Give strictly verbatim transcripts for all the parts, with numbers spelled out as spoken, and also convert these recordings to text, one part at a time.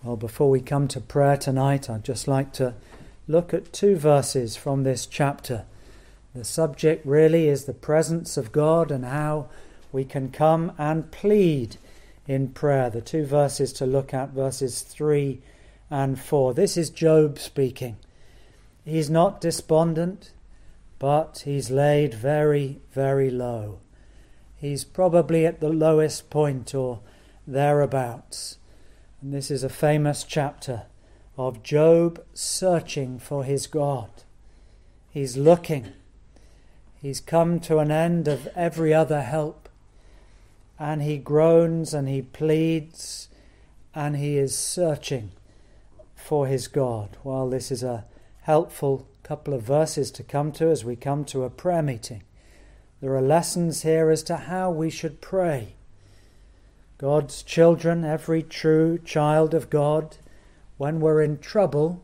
Well, before we come to prayer tonight, I'd just like to look at two verses from this chapter. The subject really is the presence of God and how we can come and plead in prayer. The two verses to look at, verses three and four. This is Job speaking. He's not despondent, but he's laid very, very low. He's probably at the lowest point or thereabouts. And this is a famous chapter of Job searching for his God. He's looking. He's come to an end of every other help. And he groans and he pleads and he is searching for his God. Well, this is a helpful couple of verses to come to as we come to a prayer meeting. There are lessons here as to how we should pray. God's children, every true child of God, when we're in trouble,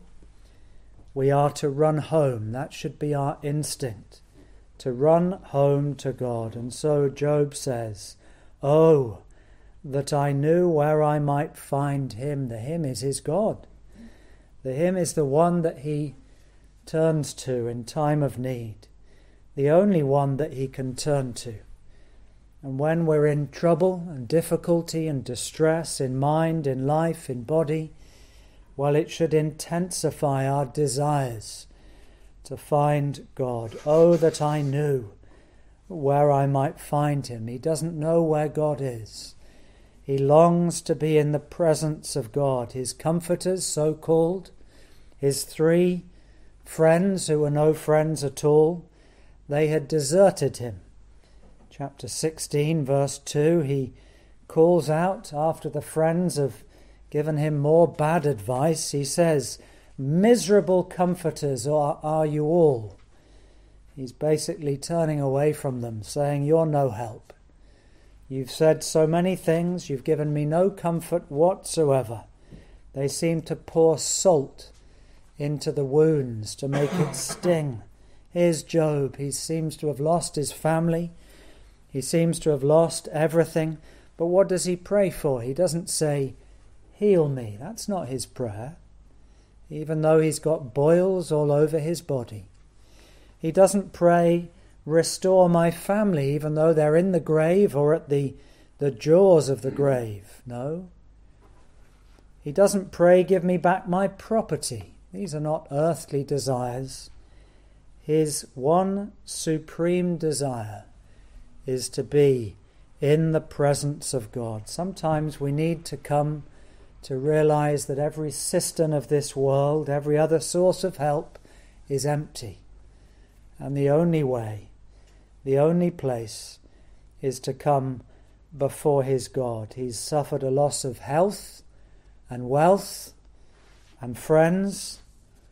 we are to run home. That should be our instinct, to run home to God. And so Job says, "Oh, that I knew where I might find him." The him is his God. The him is the one that he turns to in time of need, the only one that he can turn to. And when we're in trouble and difficulty and distress in mind, in life, in body, well, it should intensify our desires to find God. Oh, that I knew where I might find him. He doesn't know where God is. He longs to be in the presence of God. His comforters, so called, his three friends who were no friends at all, they had deserted him. Chapter sixteen, verse two, he calls out after the friends have given him more bad advice. He says, "Miserable comforters are, are you all." He's basically turning away from them, saying, "You're no help. You've said so many things, you've given me no comfort whatsoever." They seem to pour salt into the wounds to make it sting. Here's Job. He seems to have lost his family. He seems to have lost everything. But what does he pray for? He doesn't say, "Heal me." That's not his prayer, even though he's got boils all over his body. He doesn't pray, "Restore my family," even though they're in the grave or at the, the jaws of the grave. No. He doesn't pray, "Give me back my property." These are not earthly desires. His one supreme desire is to be in the presence of God. Sometimes we need to come to realize that every cistern of this world, every other source of help is empty. And the only way, the only place is to come before his God. He's suffered a loss of health and wealth and friends,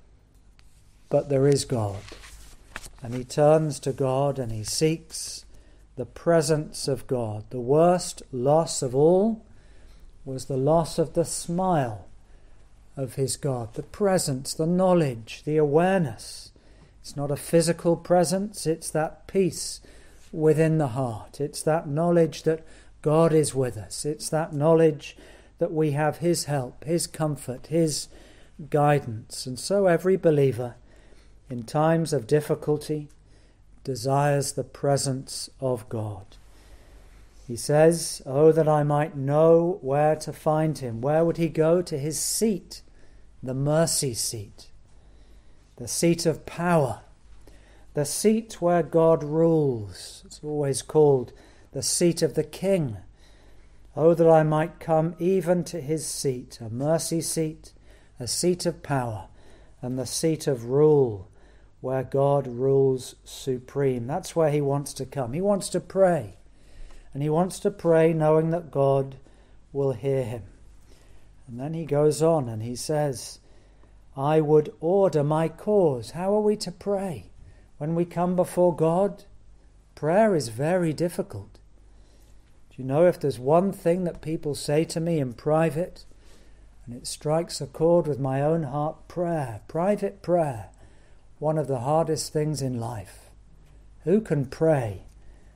but there is God. And he turns to God and he seeks the presence of God. The worst loss of all was the loss of the smile of his God, the presence, the knowledge, the awareness. It's not a physical presence, it's that peace within the heart. It's that knowledge that God is with us. It's that knowledge that we have his help, his comfort, his guidance. And so every believer in times of difficulty desires the presence of God. He says, "Oh, that I might know where to find him." Where would he go? To his seat, the mercy seat, the seat of power, the seat where God rules. It's always called the seat of the king. Oh, that I might come even to his seat, a mercy seat, a seat of power, and the seat of rule, where God rules supreme. That's where he wants to come. He wants to pray. And he wants to pray knowing that God will hear him. And then he goes on and he says, "I would order my cause." How are we to pray? When we come before God, prayer is very difficult. Do you know, if there's one thing that people say to me in private, and it strikes a chord with my own heart, prayer, private prayer, one of the hardest things in life. Who can pray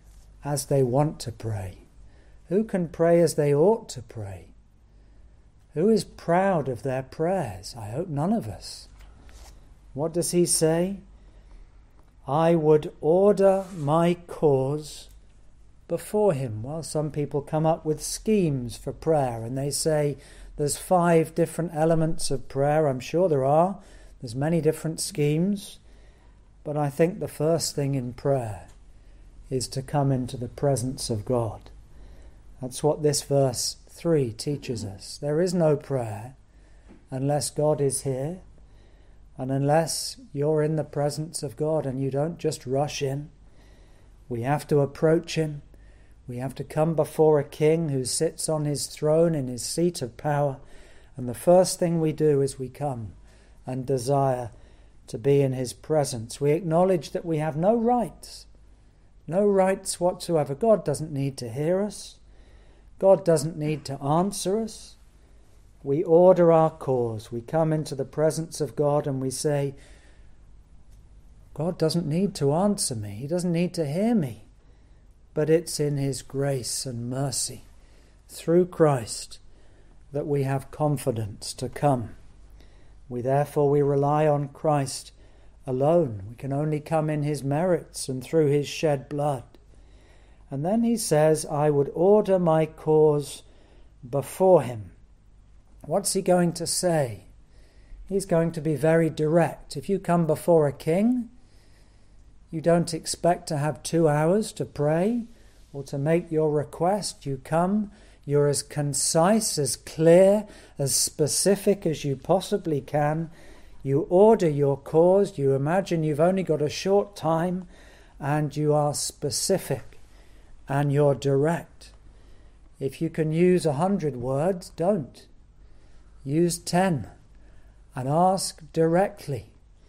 as they want to pray? Who can pray as they ought to pray? Who is proud of their prayers? I hope none of us. What does he say? I would order my cause before him. Well, some people come up with schemes for prayer and they say there's five different elements of prayer. I'm sure there are. There's many different schemes. But I think the first thing in prayer is to come into the presence of God. That's what this verse three teaches us. There is no prayer unless God is here and unless you're in the presence of God and you don't just rush in. We have to approach him. We have to come before a king who sits on his throne in his seat of power. And the first thing we do is we come and desire to be in his presence. We acknowledge that we have no rights, no rights whatsoever. God doesn't need to hear us. God doesn't need to answer us. We order our cause. We come into the presence of God and we say, God doesn't need to answer me. He doesn't need to hear me. But it's in his grace and mercy through Christ that we have confidence to come. We therefore we rely on Christ alone. We can only come in his merits and through his shed blood. And then he says, I would order my cause before him. What's he going to say? He's going to be very direct. If you come before a king, you don't expect to have two hours to pray or to make your request. You come, you're as concise, as clear, as specific as you possibly can. You order your cause. You imagine you've only got a short time and you are specific. And you're direct. If you can use a hundred words, don't. Use ten and ask directly.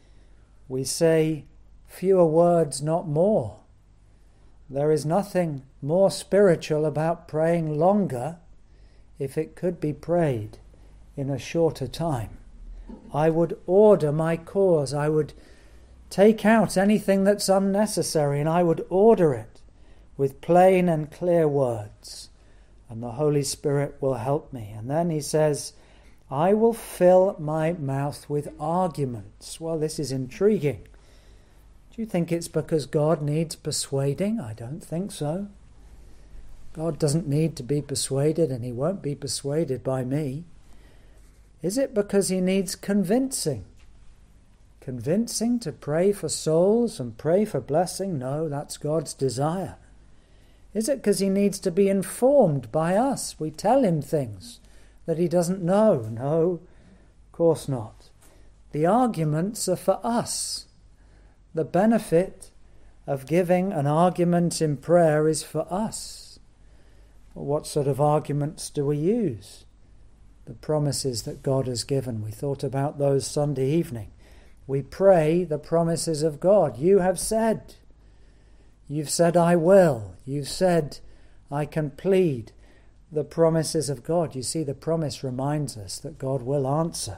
We say fewer words, not more. There is nothing more spiritual about praying longer if it could be prayed in a shorter time. I would order my cause. I would take out anything that's unnecessary and I would order it with plain and clear words, and the Holy Spirit will help me. And then he says, I will fill my mouth with arguments. Well, this is intriguing. Do you think it's because God needs persuading? I don't think so. God doesn't need to be persuaded, and he won't be persuaded by me. Is it because he needs convincing? Convincing to pray for souls and pray for blessing? No, that's God's desire. Is it because he needs to be informed by us? We tell him things that he doesn't know. No, of course not. The arguments are for us. The benefit of giving an argument in prayer is for us. What sort of arguments do we use? The promises that God has given. We thought about those Sunday evening. We pray the promises of God. You have said. You've said, I will. You've said, I can plead the promises of God. You see, the promise reminds us that God will answer.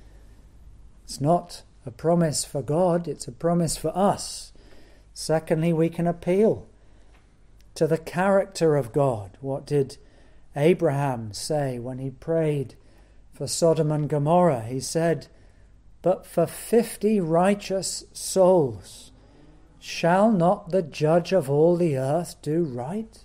It's not a promise for God, it's a promise for us. Secondly, we can appeal to the character of God. What did Abraham say when he prayed for Sodom and Gomorrah? He said, but for fifty righteous souls, shall not the judge of all the earth do right?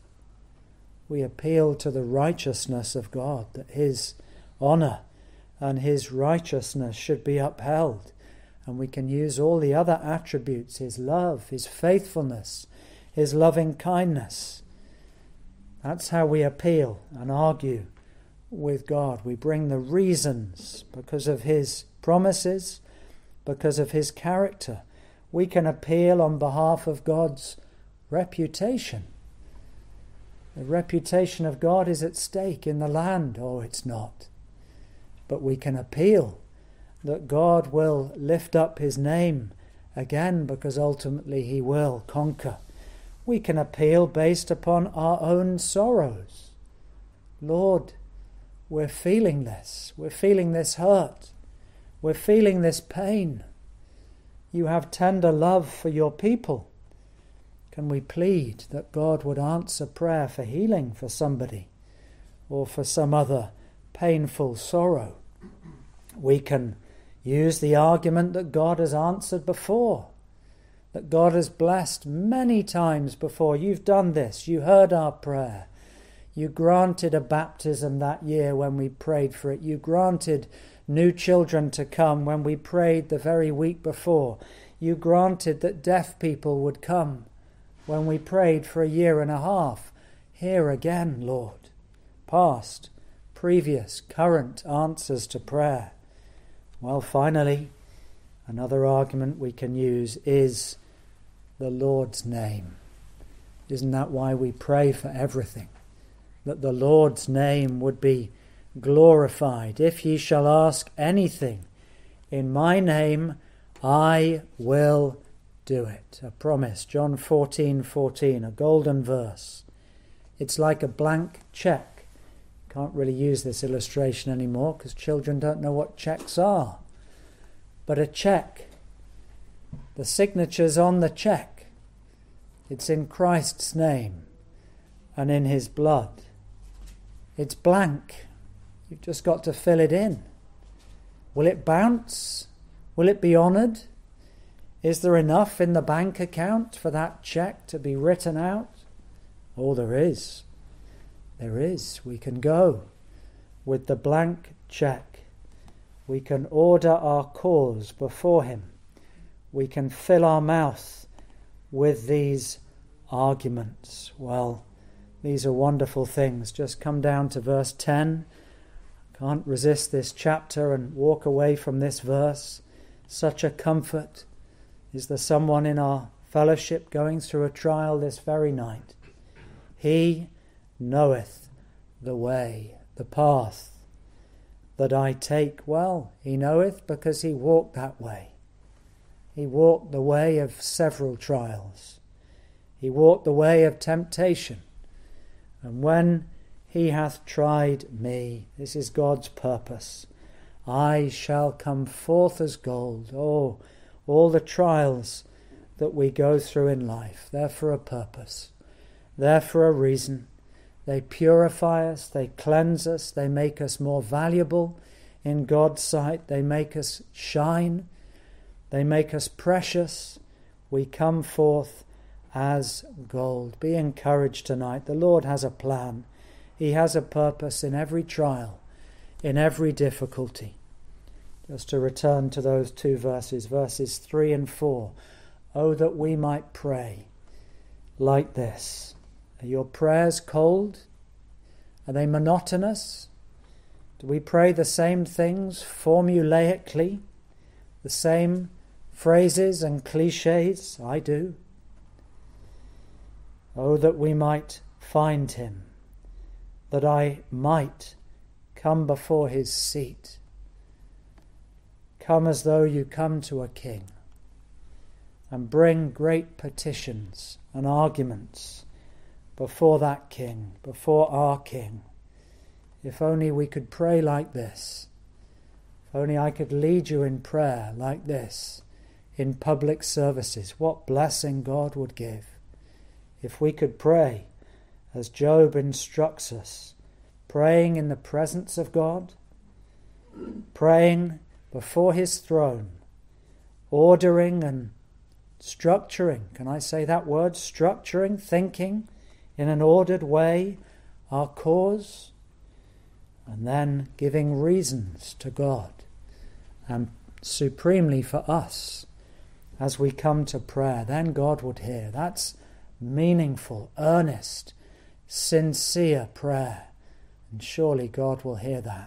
We appeal to the righteousness of God, that his honour and his righteousness should be upheld. And we can use all the other attributes, his love, his faithfulness, his loving kindness. That's how we appeal and argue with God. We bring the reasons because of his promises, because of his character. We can appeal on behalf of God's reputation. The reputation of God is at stake in the land. Oh, it's not. But we can appeal that God will lift up his name again, because ultimately he will conquer. We can appeal based upon our own sorrows. Lord, we're feeling this. We're feeling this hurt. We're feeling this pain. You have tender love for your people. Can we plead that God would answer prayer for healing for somebody or for some other painful sorrow. We can use the argument that God has answered before, that God has blessed many times before. You've done this, you heard our prayer. You granted a baptism that year when we prayed for it. You granted new children to come when we prayed the very week before. You granted that deaf people would come when we prayed for a year and a half. Here again, Lord, past, previous, current answers to prayer. Well, finally, another argument we can use is the Lord's name. Isn't that why we pray for everything? That the Lord's name would be glorified. If ye shall ask anything in my name, I will do it. A promise, John fourteen fourteen, a golden verse. It's like a blank check. Can't really use this illustration anymore because children don't know what checks are. But a check, the signature's on the check. It's in Christ's name and in his blood. It's blank. You've just got to fill it in. Will it bounce? Will it be honoured? Is there enough in the bank account for that cheque to be written out? Oh, there is. There is. We can go with the blank cheque. We can order our cause before him. We can fill our mouth with these arguments. Well, these are wonderful things. Just come down to verse ten. Can't resist this chapter and walk away from this verse. Such a comfort. Is there someone in our fellowship going through a trial this very night? He knoweth the way, the path that I take. Well, he knoweth because he walked that way. He walked the way of several trials. He walked the way of temptation. And when he hath tried me, this is God's purpose, I shall come forth as gold. Oh, all the trials that we go through in life, they're for a purpose. They're for a reason. They purify us, they cleanse us, they make us more valuable in God's sight. They make us shine. They make us precious. We come forth as gold. Be encouraged tonight. The Lord has a plan. He has a purpose in every trial, in every difficulty. Just to return to those two verses, verses three and four. Oh, that we might pray like this. Are your prayers cold? Are they monotonous? Do we pray the same things formulaically? The same phrases and cliches? I do. Oh, that we might find him, that I might come before his seat. Come as though you come to a king, and bring great petitions and arguments before that king, before our king. If only we could pray like this. If only I could lead you in prayer like this in public services. What blessing God would give if we could pray as Job instructs us, praying in the presence of God, praying before his throne, ordering and structuring, can I say that word, structuring, thinking in an ordered way our cause, and then giving reasons to God, and supremely for us as we come to prayer. Then God would hear. That's meaningful, earnest, sincere prayer, and surely God will hear that.